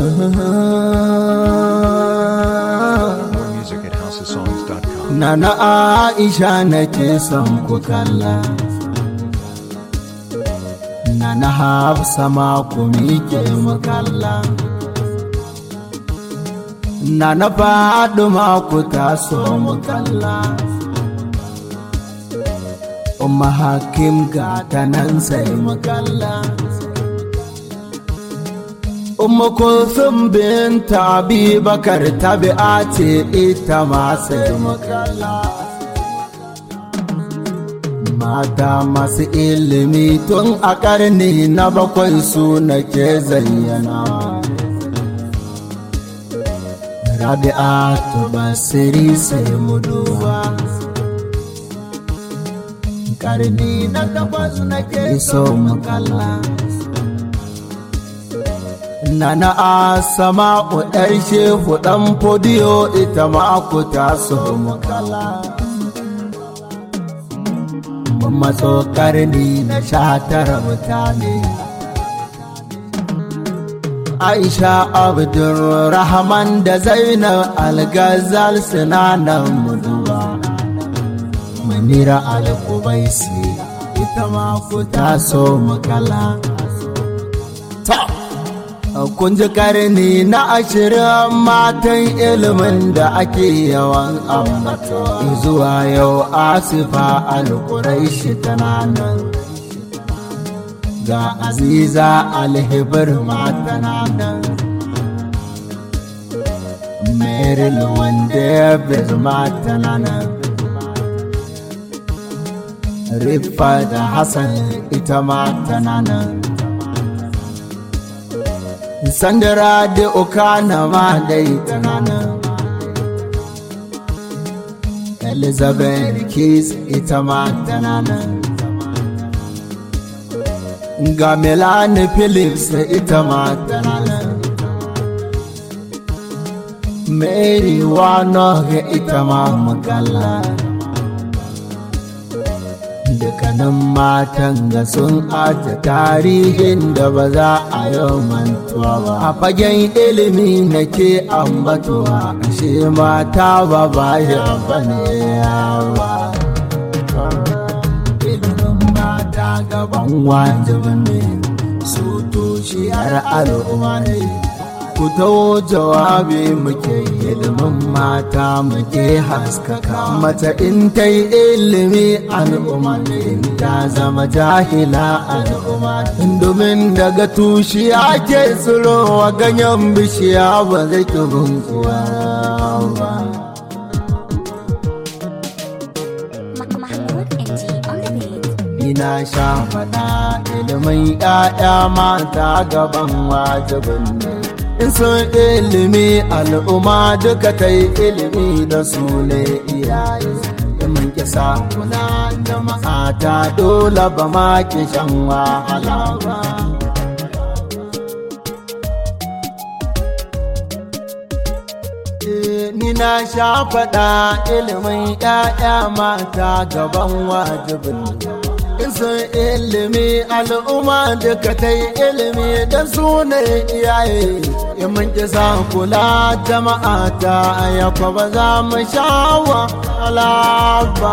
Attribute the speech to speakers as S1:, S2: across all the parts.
S1: music at housesongs.com.
S2: Nana Aisha nake son ku kalla, Nana Hafsa ma ku miƙe mu kalla, Nana Faduma ku taso mu kalla, Umma Hakim ga ta nan sai mu kalla, Umma Kulthum binta Abubakar tabi'a ce ita ma sai mu kalla. Mata masu ilimi tun a ƙarni na 7 su nake zayyana. Rabi'atu Basiri sai mu duba, ƙarni na 8 nake so mu kalla. Nana Asama'u ‘yar Shehu ɗan Fodiyo ita ma ku taso mu kalla. Mun matso ƙarni na 19 mutane. Aisha Abdulrahman da Zainab Al-Ghazal sinanan muduwa. Munira Al-Qubaisi ita ma ku taso mu kalla. Kun ji ƙarni na 20 matan ilimin da ake yawan ambato. Zuwa yau Asifa Al-Quraishi tana nan, ga Aziza Al-Hibir ma tana nan, Meryl Wandebez ma tana nan, Rifa da Hassan ita ma tana nan, Sandra da Okana ma dai tana nan, Elizabeth Keys ita ma tana nan, ga Melanie Phillips ita ma tana nan, Mary Warnock ita ma mukalla. Dukkanin matan ga sun aje tarihin da ba za a yi mantuwa ba. A fagen ilimi nake ambatuwa, ashe mata ba bayan bane yawa. Ilimin mata gaban wajibin ne, su toshiyar al'umma ne. Ku taho jawabi muke ilimin mata muke haskaka. Mace in ta yi ilimi al'umma ne, ta zama jahila al'umma. Domin daga tushiya ke tsirowa ganyen bishiya ba zai kibin kuwa ba. Ina sha faɗa ilimin 'ya'ya mata gaban wajibin ne. In sun ilimi al'umma duka ta yi ilimi da su ne iyaye. In mun kisa kula jama'a ta dole ba ma ki shan wahala ba. Ni na sha faɗa ilimin 'ya'ya mata gaban wajibin. In sun ilimi al'umma duka ta yi ilimi da su ne iyaye. In mun kisa kula jama'a ta ayakwa ba za mu sha wahala ba.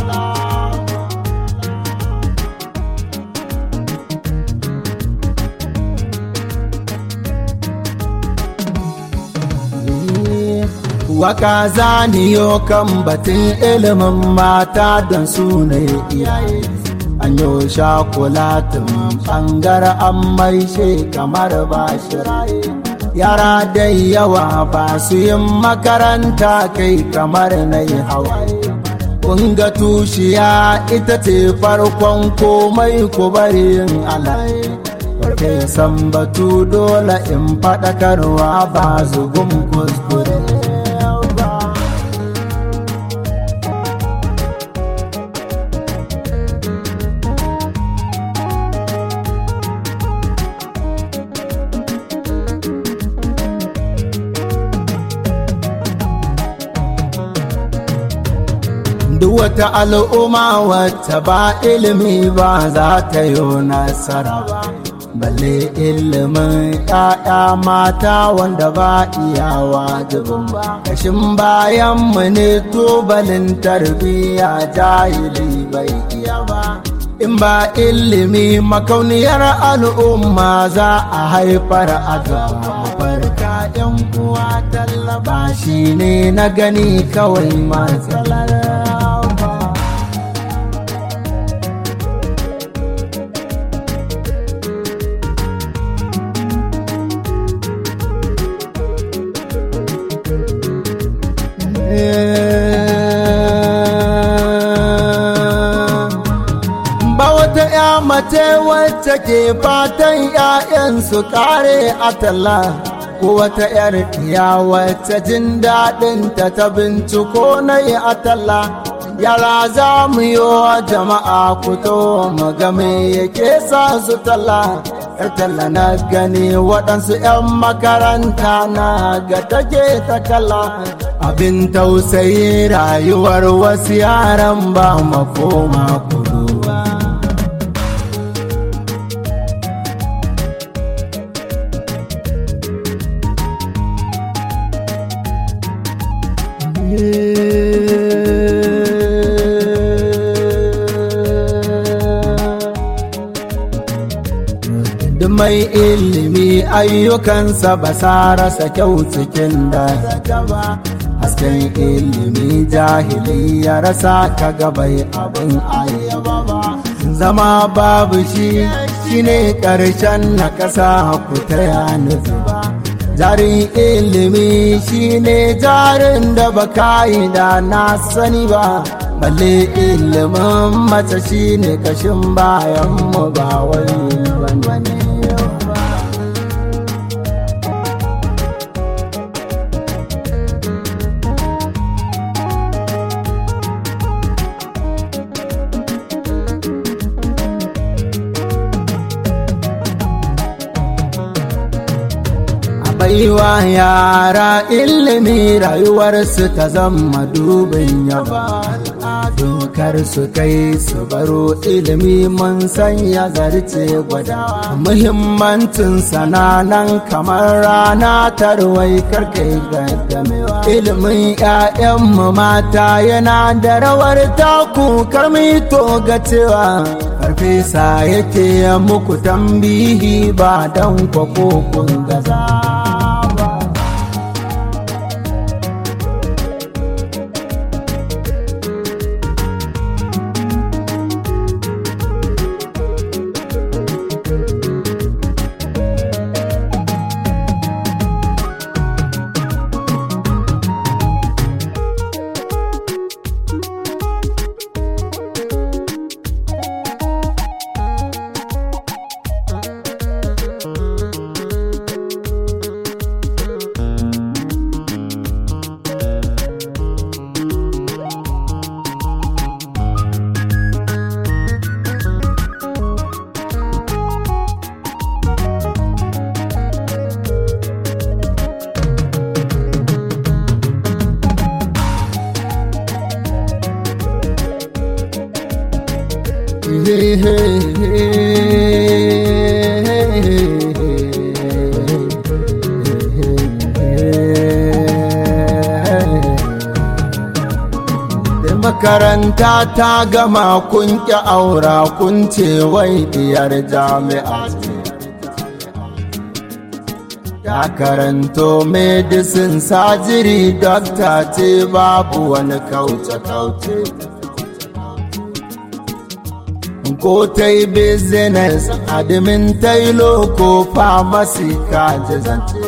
S2: Waka zaniyo kan batun ilimin mata don su ne iyaye. An yi shakulatin ɓangare an maishe kamar ba shi raye. Yara dai yawa ba su yin makaranta kai kamar na yi hawaye. Kunga tushiya ita ce farkon komai ku bari yin alaye. Farfe san batu dole in faɗakarwa ba zugun kuskure. Duk wata al'umma wata ba ilimi ba za ta yi nasara ba. balle ilimin ƴaƴa mata wanda ba iya wajibin ba kashin bayanmu ne tubalin tarbiyya jahili bai iya ba in ba ilimi makauniyar al'umma za a haifar a gaba farka yan uwa tallaba shi ne na gani kawai matsalar mace wacce ke fatan ‘ya'yan su kare a talla ko wata ‘yar iya wacce jin daɗin ta binciko na yi a talla yara za mu yi wa jama'a kuto mu game yake sa su talla ‘yar talla na gani waɗansu ‘yan makaranta na ga take ta kalla abin tausayi rayuwar wasu yaran ba makoma kudu ba mai ilimi ayyukansa ba sa rasa kyau cikin da ba hasken ilimi jahili ya rasa ka gabai abin ayyaba ba zama babu shi shine ƙarshen na ƙasa ku ta nufi ba jarin ilimi shine jarin da baka yi da na sani ba balle ilimin mace shine kashin bayan mu ba wani baiwa yara ilimi rayuwarsu ta zama dubin yaba dokar su kai su baro ilimi mun sanya zarce gwada muhimmancin sananan kamar rana tarwai karkai gaddamewa ilimin 'ya'yanmu mata yana da rawar taku karmi to ga cewa farfesa yake muku tambihi ba dan kwako kun gaza makaranta ta gama kun ƙi aura kun ce wai diyar jami'a ta karanto medicine surgery doctor ce babu wani kauce-kauce ko ta yi business admin ta yi loko pharmacy kaji zance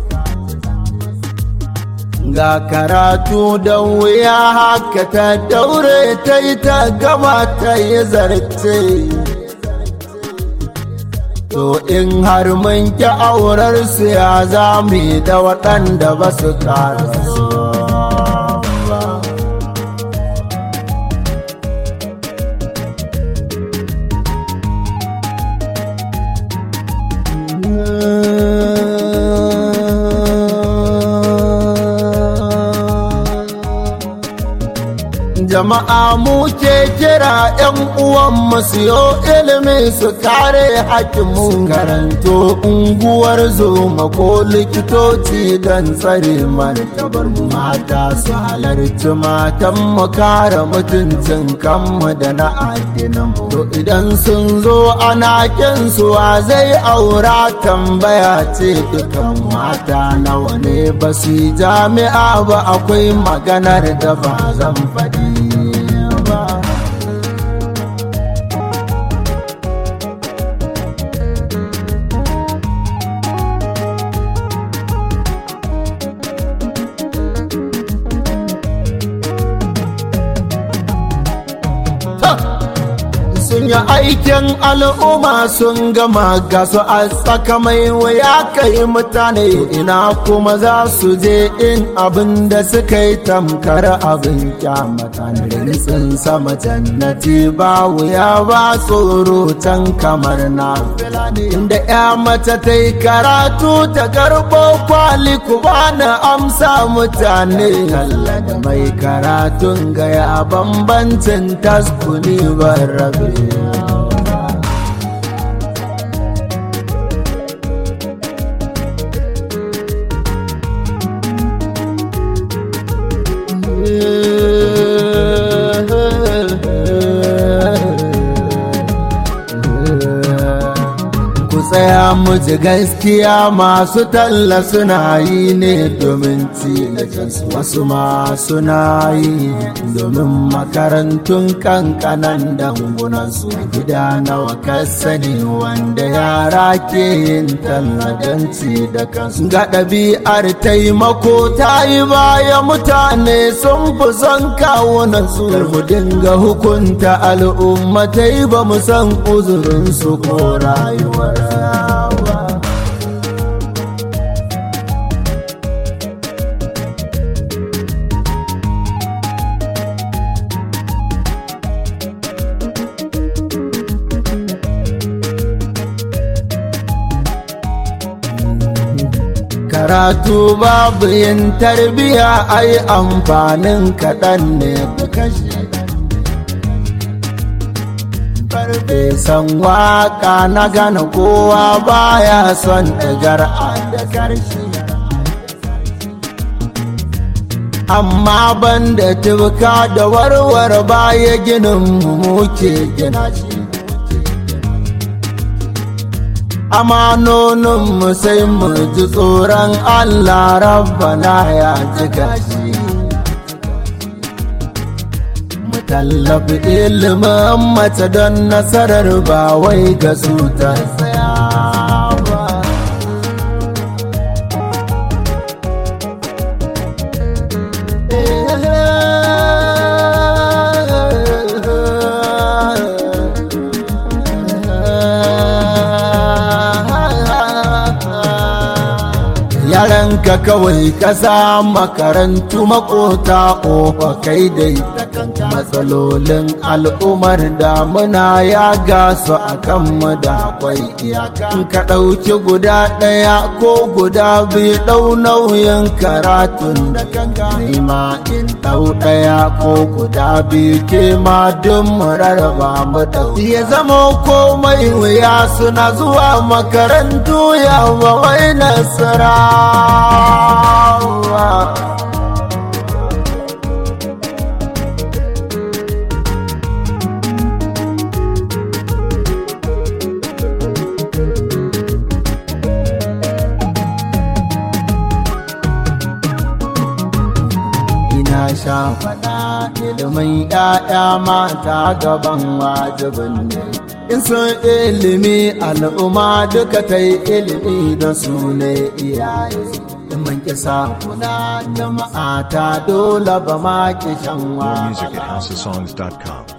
S2: ga karatu da wuya haka ta daure ta yi ta gama ta yi zarce to in har mun ki aurar su ya zami da waɗanda ba su karasu jama'a muke kira 'yan uwan mu siyo ilimi su kare hakimu karanto unguwar zoma ko likitoci don tsare martabar mata su halarci matan mu kare mutuncin kanmu da na addinin mu to idan sun zo ana kinsuwa zai aura tambaya ce dukan mata nawa ne ba su jami'a ba akwai maganar da ba zan faɗi ba sun yi aikin al'umma sun gama ga su a tsaka mai wuya kai mutane ina kuma za su je in abin da suka yi tamkar abin kyamata rinsin sama jannati ba wuya ba tsoro can kamar na inda ya mace ta yi karatu ta karɓo kwali ku bani amsa mutane Allah da mai karatun gaya bambancin taskuni ban rabe tsaya mu ji gaskiya masu talla suna yi ne domin ci da kansu wasu ma suna yi domin makarantun kankanan dangunansu gida nawa ka sani wanda yara ke yin talla don ci da kansu ga ɗabi'ar taimako ta yi baya mutane sun fi son kawunansu mu dinga hukunta al'ummatai ba mu san uzurinsu ko rayuwar karatu babu yin tarbiya ai amfanin kaɗan ne kashi farfesan waka na gane kowa baya son ɗigar da karshe amma banda tubka da warware baya ginin mu muke gina shi amanonin mu sai mu ji tsoron Allah rabbana ya jiga shi mu tallafi ilimin mace don nasarar ba wai ga su ta tsaya ba yaranka kawai kasa makarantu makota ƙofa kai dai matsalolin al'ummar damuna ya gasu a kanmu da akwai iyaka ka ɗauki guda ɗaya ko guda biyu ɗau nauyin karatun da kanka ma in ɗau ɗaya ko guda biyu ke ma duk mu rarraba mu ɗau ya zama komai wuya suna zuwa makarantu ya ba wai nasara ina sha faɗa ilimin 'ya'ya mata gaban wajibin ne in sun ilimi al'umma duka ta yi ilimi da su ne iyaye in man kisa kuna jama'a ta dole ba ma ki shan wa
S1: More music at housesongs.com.